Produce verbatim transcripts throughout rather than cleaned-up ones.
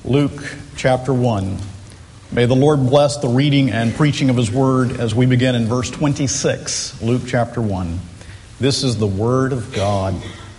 Luke chapter one. May the Lord bless the reading and preaching of His Word as we begin in verse twenty-six, Luke chapter one. This is the Word of God.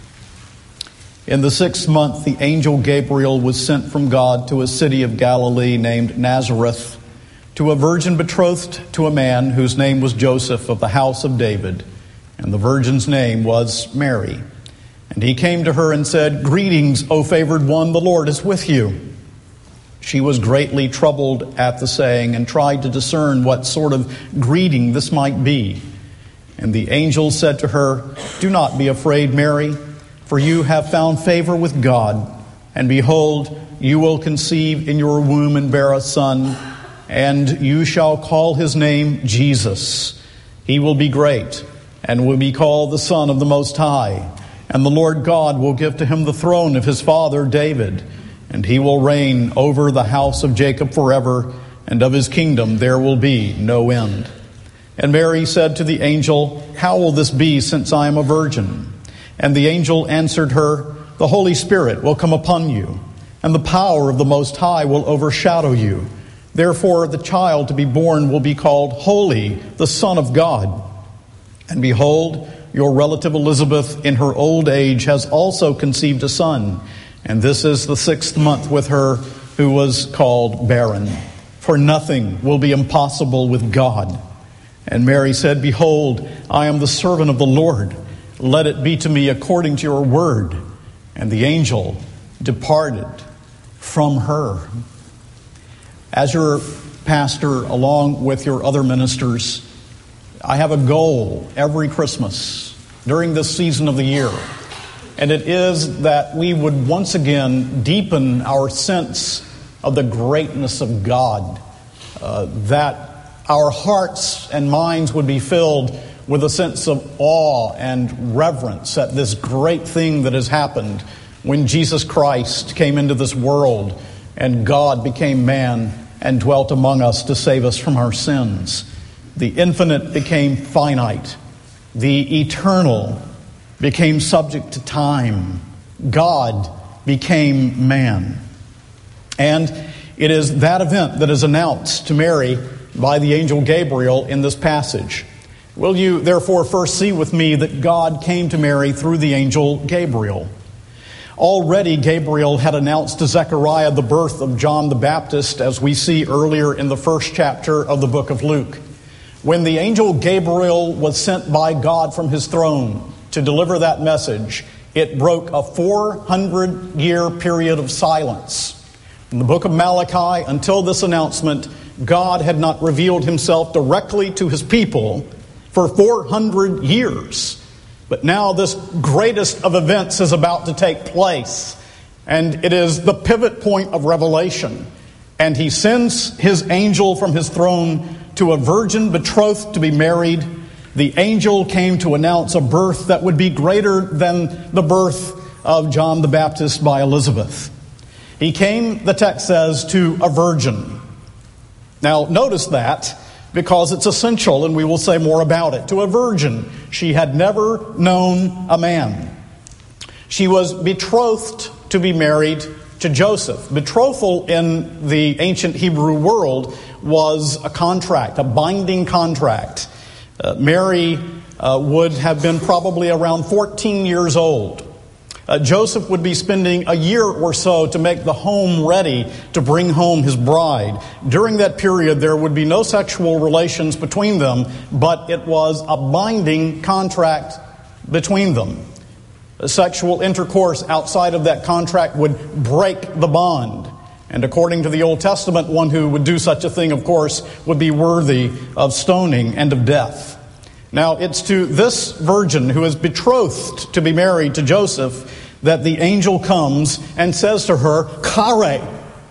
In the sixth month, the angel Gabriel was sent from God to a city of Galilee named Nazareth, to a virgin betrothed to a man whose name was Joseph of the house of David, and the virgin's name was Mary. And he came to her and said, "Greetings, O favored one, the Lord is with you." She was greatly troubled at the saying and tried to discern what sort of greeting this might be. And the angel said to her, "Do not be afraid, Mary, for you have found favor with God. And behold, you will conceive in your womb and bear a son, and you shall call his name Jesus. He will be great and will be called the Son of the Most High. And the Lord God will give to him the throne of his father David, and he will reign over the house of Jacob forever, and of his kingdom there will be no end." And Mary said to the angel, "How will this be, since I am a virgin?" And the angel answered her, "The Holy Spirit will come upon you, and the power of the Most High will overshadow you. Therefore the child to be born will be called Holy, the Son of God. And behold, your relative Elizabeth in her old age has also conceived a son, and this is the sixth month with her who was called barren. For nothing will be impossible with God." And Mary said, "Behold, I am the servant of the Lord. Let it be to me according to your word." And the angel departed from her. As your pastor, along with your other ministers, I have a goal every Christmas during this season of the year. And it is that we would once again deepen our sense of the greatness of God, uh, that our hearts and minds would be filled with a sense of awe and reverence at this great thing that has happened when Jesus Christ came into this world and God became man and dwelt among us to save us from our sins. The infinite became finite. The eternal became subject to time. God became man. And it is that event that is announced to Mary by the angel Gabriel in this passage. Will you therefore first see with me that God came to Mary through the angel Gabriel? Already Gabriel had announced to Zechariah the birth of John the Baptist, as we see earlier in the first chapter of the book of Luke. When the angel Gabriel was sent by God from his throne to deliver that message, it broke a four hundred year period of silence. In the book of Malachi, until this announcement, God had not revealed himself directly to his people for four hundred years. But now this greatest of events is about to take place, and it is the pivot point of revelation. And he sends his angel from his throne to a virgin betrothed to be married. The angel came to announce a birth that would be greater than the birth of John the Baptist by Elizabeth. He came, the text says, to a virgin. Now, notice that, because it's essential, and we will say more about it. To a virgin. She had never known a man. She was betrothed to be married to Joseph. Betrothal in the ancient Hebrew world was a contract, a binding contract. Uh, Mary uh, would have been probably around fourteen years old. Uh, Joseph would be spending a year or so to make the home ready to bring home his bride. During that period, there would be no sexual relations between them, but it was a binding contract between them. A sexual intercourse outside of that contract would break the bond. And according to the Old Testament, one who would do such a thing, of course, would be worthy of stoning and of death. Now, it's to this virgin who is betrothed to be married to Joseph that the angel comes and says to her, "Chare,"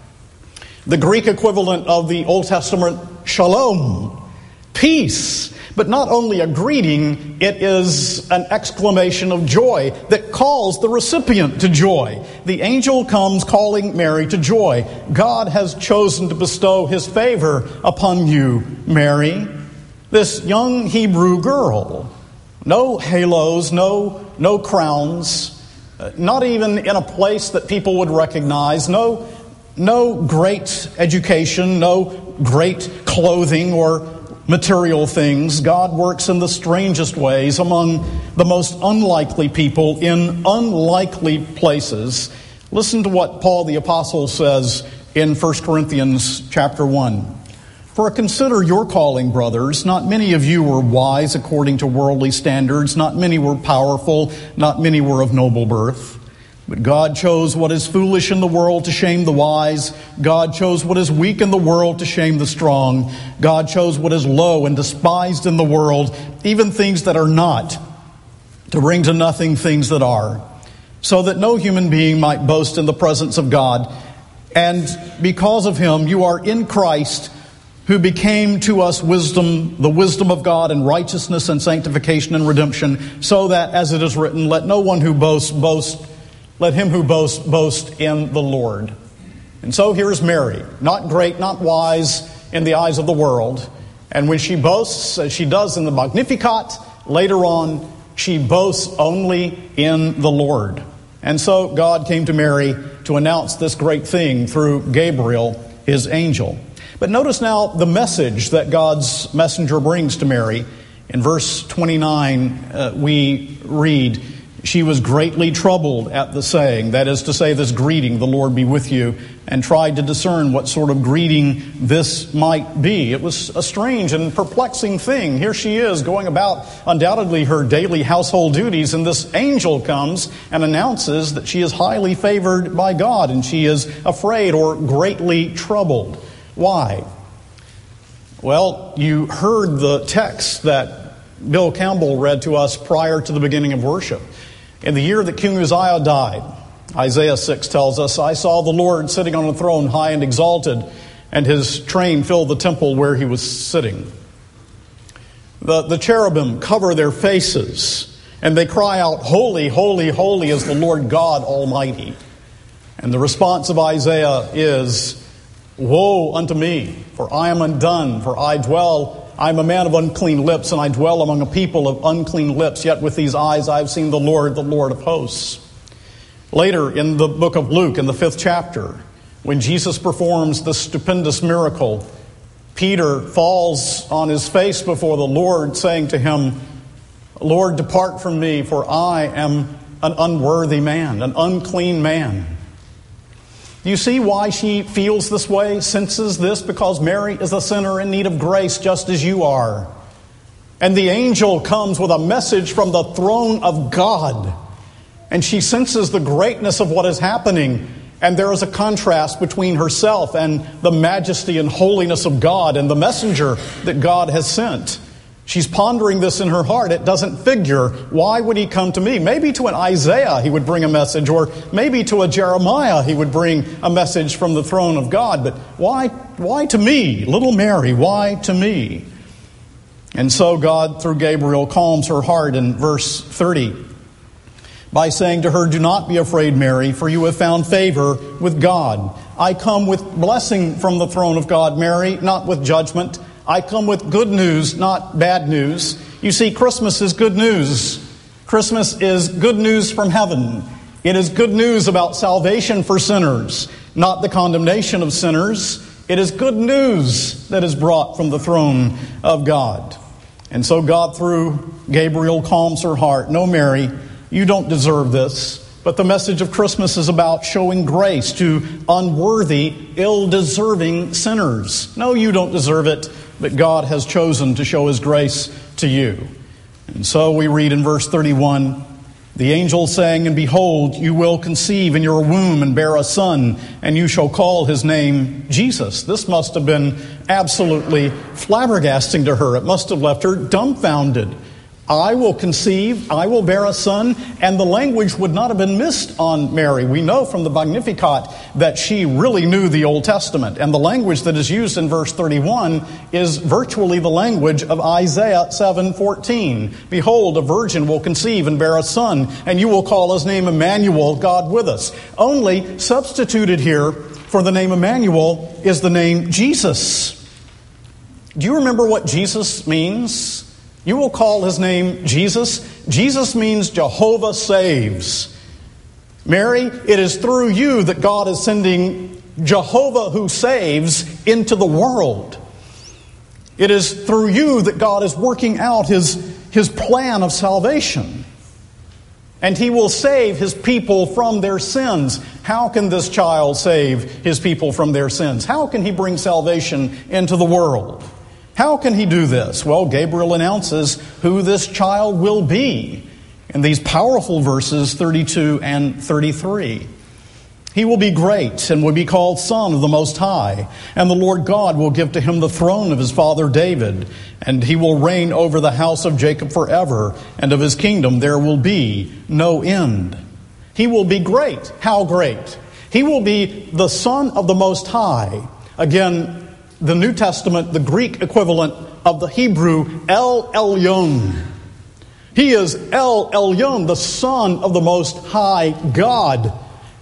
the Greek equivalent of the Old Testament shalom, peace. But not only a greeting, it is an exclamation of joy that calls the recipient to joy. The angel comes calling Mary to joy. God has chosen to bestow his favor upon you, Mary. This young Hebrew girl, no halos, no, no crowns, not even in a place that people would recognize, no no great education, no great clothing or material things. God works in the strangest ways among the most unlikely people in unlikely places. Listen to what Paul the Apostle says in First Corinthians chapter one. For consider your calling, brothers. Not many of you were wise according to worldly standards. Not many were powerful. Not many were of noble birth. But God chose what is foolish in the world to shame the wise. God chose what is weak in the world to shame the strong. God chose what is low and despised in the world, even things that are not, to bring to nothing things that are, so that no human being might boast in the presence of God. And because of him, you are in Christ, who became to us wisdom, the wisdom of God and righteousness and sanctification and redemption, so that, as it is written, let no one who boasts boast, let him who boasts boast in the Lord. And so here's Mary, not great, not wise in the eyes of the world. And when she boasts, as she does in the Magnificat, later on, she boasts only in the Lord. And so God came to Mary to announce this great thing through Gabriel, his angel. But notice now the message that God's messenger brings to Mary. In verse twenty-nine, uh, we read, she was greatly troubled at the saying, that is to say, this greeting, the Lord be with you, and tried to discern what sort of greeting this might be. It was a strange and perplexing thing. Here she is going about undoubtedly her daily household duties, and this angel comes and announces that she is highly favored by God, and she is afraid or greatly troubled. Why? Well, you heard the text that Bill Campbell read to us prior to the beginning of worship. In the year that King Uzziah died, Isaiah six tells us, I saw the Lord sitting on a throne high and exalted, and his train filled the temple where he was sitting. The, the cherubim cover their faces, and they cry out, holy, holy, holy is the Lord God Almighty. And the response of Isaiah is, woe unto me, for I am undone, for I dwell I am a man of unclean lips, and I dwell among a people of unclean lips. Yet with these eyes I have seen the Lord, the Lord of hosts. Later in the book of Luke, in the fifth chapter, when Jesus performs this stupendous miracle, Peter falls on his face before the Lord, saying to him, Lord, depart from me, for I am an unworthy man, an unclean man. Do you see why she feels this way, senses this? Because Mary is a sinner in need of grace, just as you are. And the angel comes with a message from the throne of God. And she senses the greatness of what is happening. And there is a contrast between herself and the majesty and holiness of God and the messenger that God has sent. She's pondering this in her heart. It doesn't figure. Why would he come to me? Maybe to an Isaiah he would bring a message, or maybe to a Jeremiah he would bring a message from the throne of God. But why, why to me? Little Mary, why to me? And so God, through Gabriel, calms her heart in verse thirty by saying to her, do not be afraid, Mary, for you have found favor with God. I come with blessing from the throne of God, Mary, not with judgment. I come with good news, not bad news. You see, Christmas is good news. Christmas is good news from heaven. It is good news about salvation for sinners, not the condemnation of sinners. It is good news that is brought from the throne of God. And so God, through Gabriel, calms her heart. No, Mary, you don't deserve this. But the message of Christmas is about showing grace to unworthy, ill-deserving sinners. No, you don't deserve it, but God has chosen to show his grace to you. And so we read in verse thirty-one, the angel saying, and behold, you will conceive in your womb and bear a son, and you shall call his name Jesus. This must have been absolutely flabbergasting to her. It must have left her dumbfounded. I will conceive, I will bear a son, and the language would not have been missed on Mary. We know from the Magnificat that she really knew the Old Testament, and the language that is used in verse thirty-one is virtually the language of Isaiah seven fourteen. Behold, a virgin will conceive and bear a son, and you will call his name Emmanuel, God with us. Only substituted here for the name Emmanuel is the name Jesus. Do you remember what Jesus means? You will call his name Jesus. Jesus means Jehovah saves. Mary, it is through you that God is sending Jehovah who saves into the world. It is through you that God is working out his, his plan of salvation. And he will save his people from their sins. How can this child save his people from their sins? How can he bring salvation into the world? How can he do this? Well, Gabriel announces who this child will be in these powerful verses thirty-two and thirty-three. He will be great and will be called Son of the Most High, and the Lord God will give to him the throne of his father David, and he will reign over the house of Jacob forever, and of his kingdom there will be no end. He will be great. How great? He will be the Son of the Most High. Again, the New Testament, the Greek equivalent of the Hebrew El Elyon. He is El Elyon, the Son of the Most High God.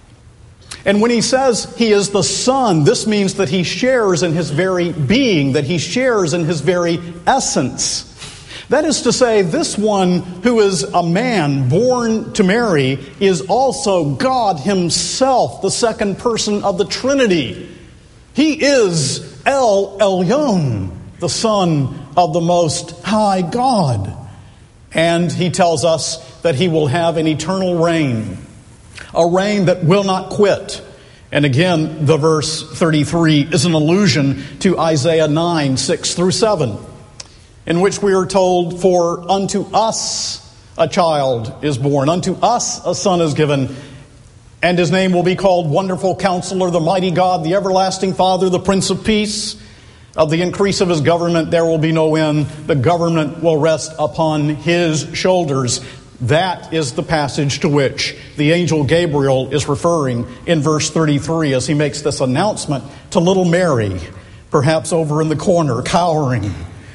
And when he says he is the Son, this means that he shares in his very being, that he shares in his very essence. That is to say, this one who is a man born to Mary is also God himself, the second person of the Trinity. He is El Elyon, the Son of the Most High God. And he tells us that he will have an eternal reign. A reign that will not quit. And again, the verse thirty-three is an allusion to Isaiah nine, six through seven, in which we are told, "For unto us a child is born, unto us a son is given, and his name will be called Wonderful Counselor, the Mighty God, the Everlasting Father, the Prince of Peace. Of the increase of his government there will be no end. The government will rest upon his shoulders." That is the passage to which the angel Gabriel is referring in verse thirty-three as he makes this announcement to little Mary, perhaps over in the corner, cowering.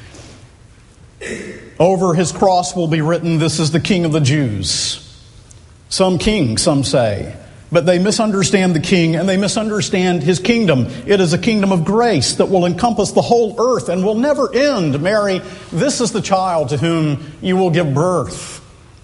Over his cross will be written, "This is the King of the Jews." Some king, some say. But they misunderstand the king and they misunderstand his kingdom. It is a kingdom of grace that will encompass the whole earth and will never end. Mary, this is the child to whom you will give birth.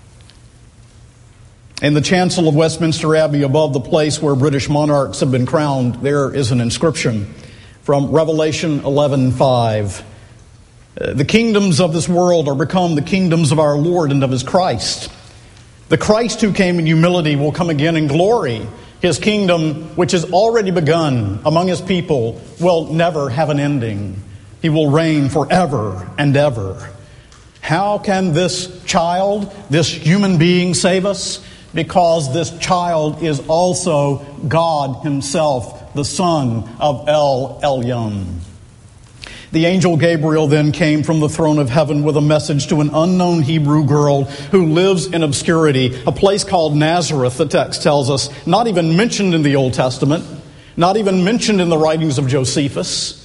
In the chancel of Westminster Abbey, above the place where British monarchs have been crowned, there is an inscription from Revelation eleven five. The kingdoms of this world are become the kingdoms of our Lord and of his Christ. The Christ who came in humility will come again in glory. His kingdom, which has already begun among his people, will never have an ending. He will reign forever and ever. How can this child, this human being, save us? Because this child is also God himself, the Son of El Elyon. The angel Gabriel then came from the throne of heaven with a message to an unknown Hebrew girl who lives in obscurity, a place called Nazareth, the text tells us, not even mentioned in the Old Testament, not even mentioned in the writings of Josephus.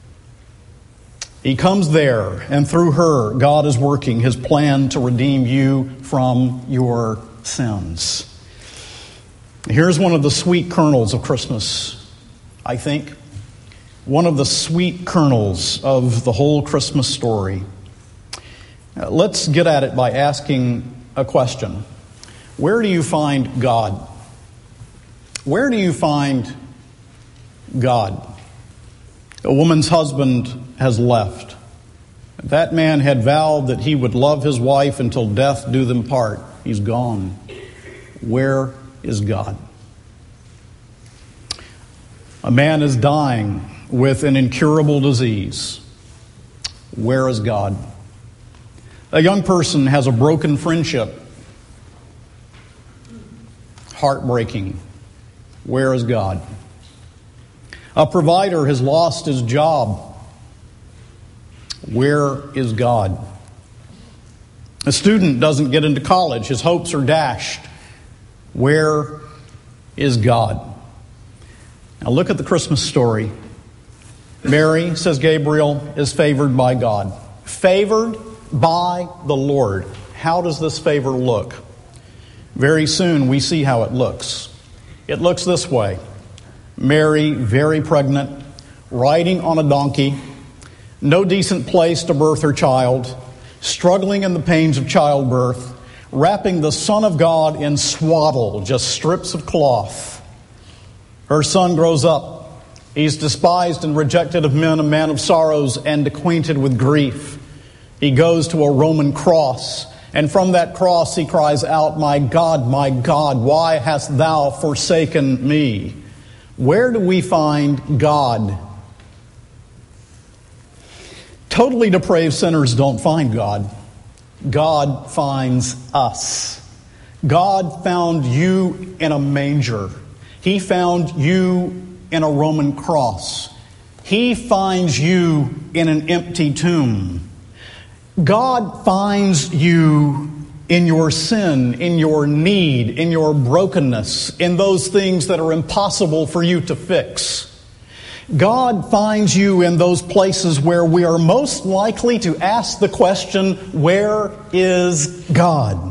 He comes there, and through her, God is working his plan to redeem you from your sins. Here's one of the sweet kernels of Christmas, I think. One of the sweet kernels of the whole Christmas story. Uh, let's get at it by asking a question. Where do you find God? Where do you find God? A woman's husband has left. That man had vowed that he would love his wife until death do them part. He's gone. Where is God? A man is dying with an incurable disease. Where is God? A young person has a broken friendship. Heartbreaking. Where is God? A provider has lost his job. Where is God? A student doesn't get into college. His hopes are dashed. Where is God? Now look at the Christmas story. Mary, says Gabriel, is favored by God. Favored by the Lord. How does this favor look? Very soon we see how it looks. It looks this way. Mary, very pregnant, riding on a donkey, no decent place to birth her child, struggling in the pains of childbirth, wrapping the Son of God in swaddle, just strips of cloth. Her son grows up He's despised and rejected of men, a man of sorrows and acquainted with grief. He goes to a Roman cross, and from that cross he cries out, "My God, my God, why hast thou forsaken me?" Where do we find God? Totally depraved sinners don't find God. God finds us. God found you in a manger. He found you in a Roman cross. He finds you in an empty tomb. God finds you in your sin, in your need, in your brokenness, in those things that are impossible for you to fix. God finds you in those places where we are most likely to ask the question, where is God?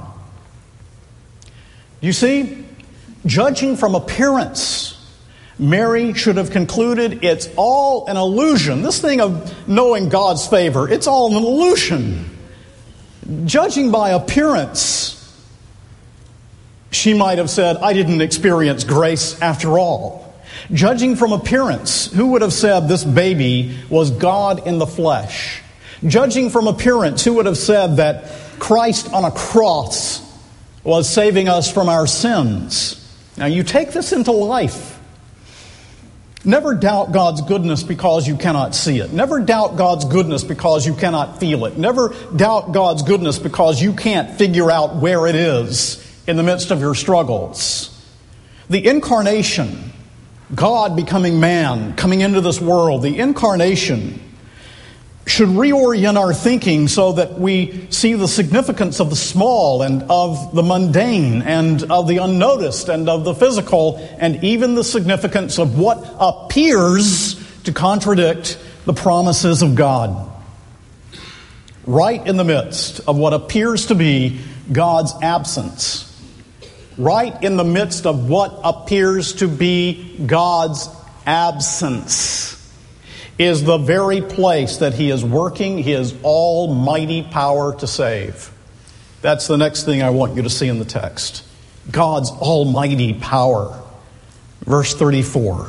You see, judging from appearance, Mary should have concluded it's all an illusion. This thing of knowing God's favor, it's all an illusion. Judging by appearance, she might have said, I didn't experience grace after all. Judging from appearance, who would have said this baby was God in the flesh? Judging from appearance, who would have said that Christ on a cross was saving us from our sins? Now you take this into life. Never doubt God's goodness because you cannot see it. Never doubt God's goodness because you cannot feel it. Never doubt God's goodness because you can't figure out where it is in the midst of your struggles. The incarnation, God becoming man, coming into this world, the incarnation should reorient our thinking so that we see the significance of the small and of the mundane and of the unnoticed and of the physical and even the significance of what appears to contradict the promises of God. Right in the midst of what appears to be God's absence, right in the midst of what appears to be God's absence, is the very place that He is working His almighty power to save. That's the next thing I want you to see in the text. God's almighty power. Verse thirty-four.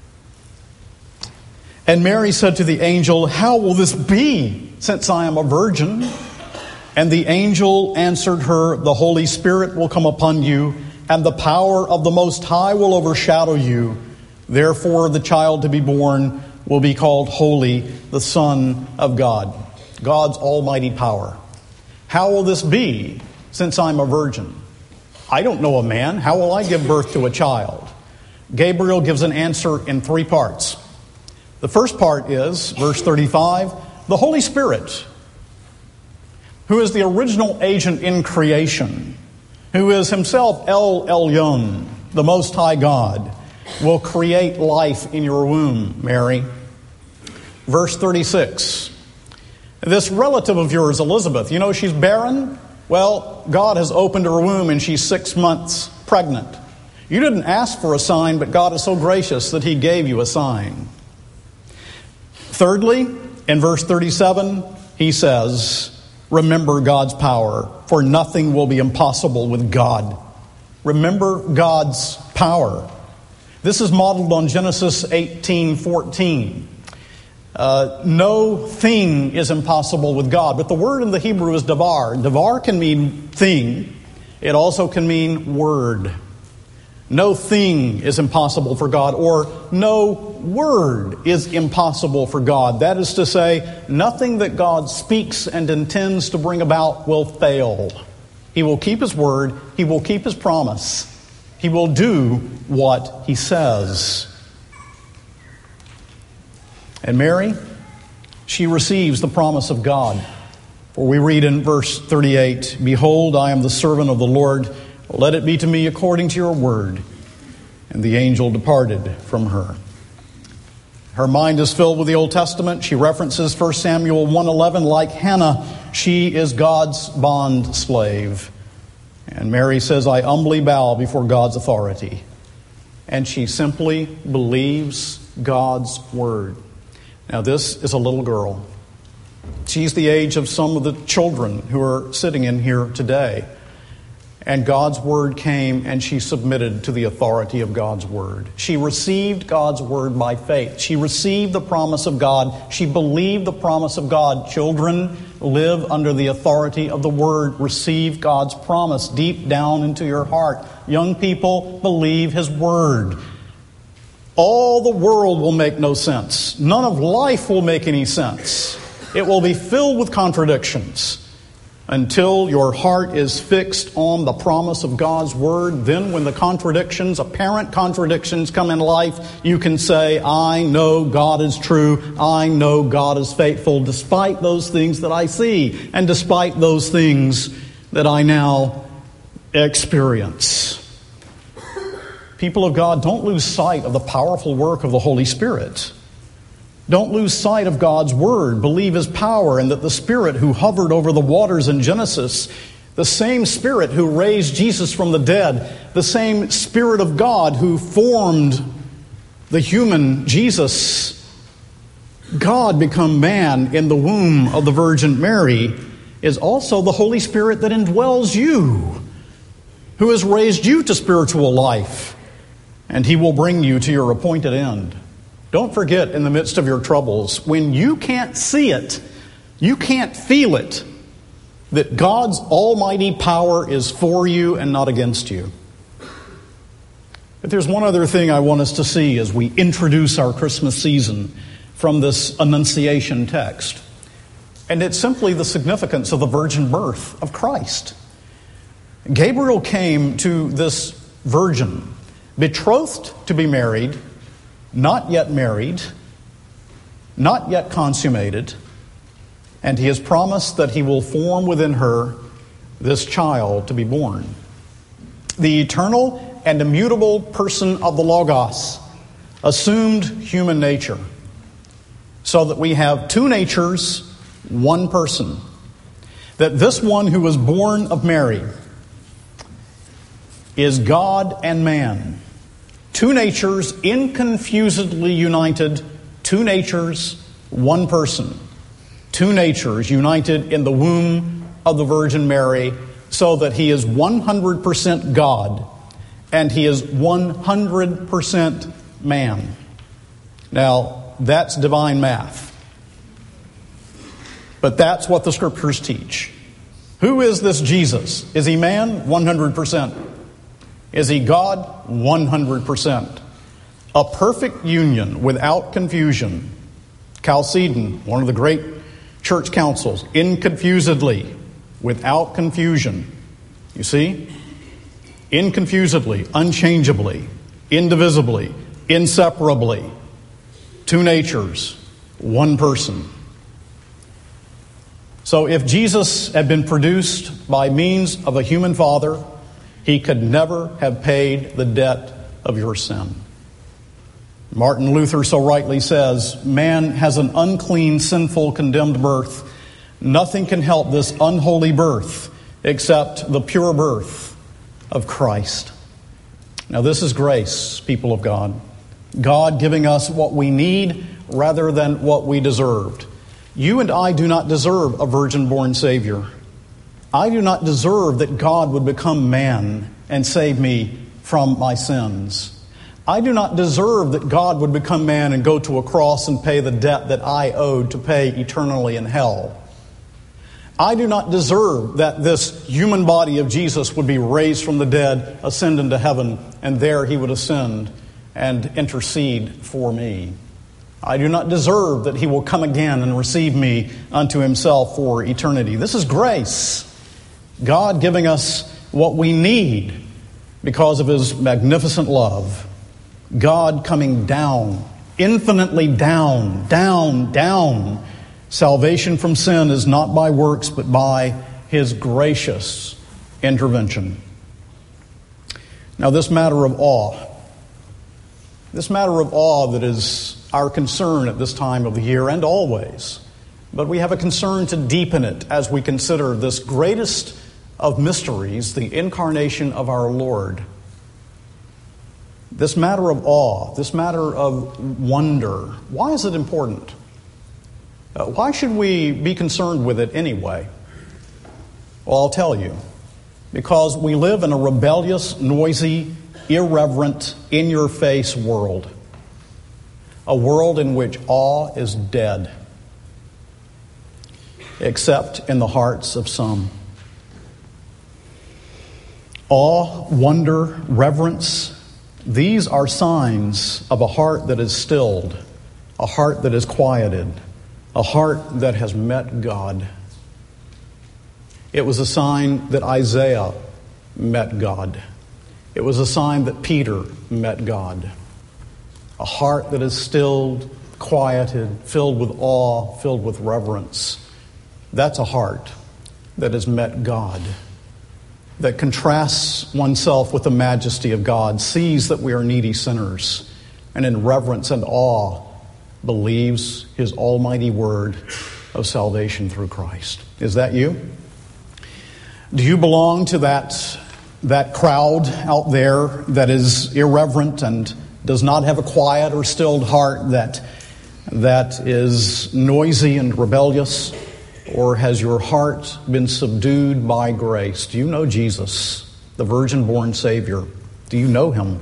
And Mary said to the angel, "How will this be, since I am a virgin?" And the angel answered her, "The Holy Spirit will come upon you, and the power of the Most High will overshadow you. Therefore the child to be born will be called Holy, the Son of God." God's almighty power. How will this be, since I'm a virgin? I don't know a man. How will I give birth to a child? Gabriel gives an answer in three parts. The first part is, verse thirty-five, the Holy Spirit, who is the original agent in creation, who is himself El Elyon, the Most High God, will create life in your womb, Mary. Verse thirty-six. This relative of yours, Elizabeth, you know she's barren? Well, God has opened her womb and she's six months pregnant. You didn't ask for a sign, but God is so gracious that He gave you a sign. Thirdly, in verse thirty-seven, He says, remember God's power, for nothing will be impossible with God. Remember God's power. This is modeled on Genesis eighteen fourteen. Uh, no thing is impossible with God. But the word in the Hebrew is davar. Davar can mean thing. It also can mean word. No thing is impossible for God, or no word is impossible for God. That is to say, nothing that God speaks and intends to bring about will fail. He will keep His word. He will keep His promise. He will do what He says. And Mary, she receives the promise of God. For we read in verse thirty-eight, behold, I am the servant of the Lord. Let it be to me according to your word. And the angel departed from her. Her mind is filled with the Old Testament. She references First Samuel one eleven. Like Hannah, she is God's bond slave. And Mary says, I humbly bow before God's authority. And she simply believes God's word. Now, this is a little girl. She's the age of some of the children who are sitting in here today. And God's word came, and she submitted to the authority of God's word. She received God's word by faith. She received the promise of God. She believed the promise of God. Children, live under the authority of the word. Receive God's promise deep down into your heart. Young people, believe his word. All the world will make no sense. None of life will make any sense. It will be filled with contradictions. Until your heart is fixed on the promise of God's word, then when the contradictions, apparent contradictions come in life, you can say, I know God is true. I know God is faithful, despite those things that I see and despite those things that I now experience. People of God, don't lose sight of the powerful work of the Holy Spirit. Don't lose sight of God's word. Believe his power, and that the Spirit who hovered over the waters in Genesis, the same Spirit who raised Jesus from the dead, the same Spirit of God who formed the human Jesus, God become man in the womb of the Virgin Mary, is also the Holy Spirit that indwells you, who has raised you to spiritual life, and he will bring you to your appointed end. Don't forget, in the midst of your troubles, when you can't see it, you can't feel it, that God's almighty power is for you and not against you. But there's one other thing I want us to see as we introduce our Christmas season from this Annunciation text. And it's simply the significance of the virgin birth of Christ. Gabriel came to this virgin, betrothed to be married, not yet married, not yet consummated, and he has promised that he will form within her this child to be born. The eternal and immutable person of the Logos assumed human nature, so that we have two natures, one person. That this one who was born of Mary is God and man. Two natures inconfusedly united, two natures, one person. Two natures united in the womb of the Virgin Mary, so that he is one hundred percent God and he is one hundred percent man. Now, that's divine math. But that's what the Scriptures teach. Who is this Jesus? Is he man? one hundred percent. Is he God? one hundred percent. A perfect union without confusion. Chalcedon, one of the great church councils, inconfusedly, without confusion. You see? Inconfusedly, unchangeably, indivisibly, inseparably. Two natures, one person. So if Jesus had been produced by means of a human father, he could never have paid the debt of your sin. Martin Luther so rightly says, man has an unclean, sinful, condemned birth. Nothing can help this unholy birth except the pure birth of Christ. Now this is grace, people of God. God giving us what we need rather than what we deserved. You and I do not deserve a virgin-born Savior. I do not deserve that God would become man and save me from my sins. I do not deserve that God would become man and go to a cross and pay the debt that I owed to pay eternally in hell. I do not deserve that this human body of Jesus would be raised from the dead, ascend into heaven, and there he would ascend and intercede for me. I do not deserve that he will come again and receive me unto himself for eternity. This is grace. God giving us what we need because of his magnificent love. God coming down, infinitely down, down, down. Salvation from sin is not by works, but by his gracious intervention. Now this matter of awe, this matter of awe that is our concern at this time of the year and always, but we have a concern to deepen it as we consider this greatest of mysteries, the incarnation of our Lord. This matter of awe, this matter of wonder, why is it important? Uh, why should we be concerned with it anyway? Well, I'll tell you. because we live in a rebellious, noisy, irreverent, in-your-face world. A world in which awe is dead, except in the hearts of some. Awe, wonder, reverence, these are signs of a heart that is stilled, a heart that is quieted, a heart that has met God. It was a sign that Isaiah met God. It was a sign that Peter met God. A heart that is stilled, quieted, filled with awe, filled with reverence. That's a heart that has met God, that contrasts oneself with the majesty of God, sees that we are needy sinners, and in reverence and awe believes His almighty word of salvation through Christ. Is that you? Do you belong to that, that crowd out there that is irreverent and does not have a quiet or stilled heart, that, that is noisy and rebellious? Or has your heart been subdued by grace? Do you know Jesus, the virgin-born Savior? Do you know Him?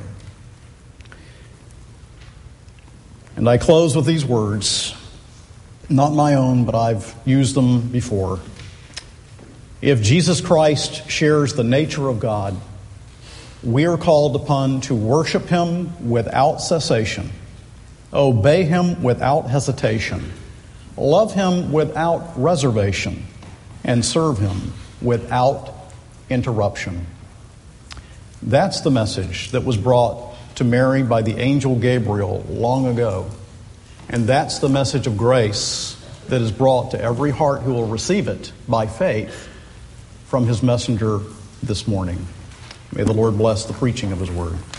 And I close with these words, not my own, but I've used them before. If Jesus Christ shares the nature of God, we are called upon to worship Him without cessation, obey Him without hesitation, love Him without reservation, and serve Him without interruption. That's the message that was brought to Mary by the angel Gabriel long ago. And that's the message of grace that is brought to every heart who will receive it by faith from His messenger this morning. May the Lord bless the preaching of His word.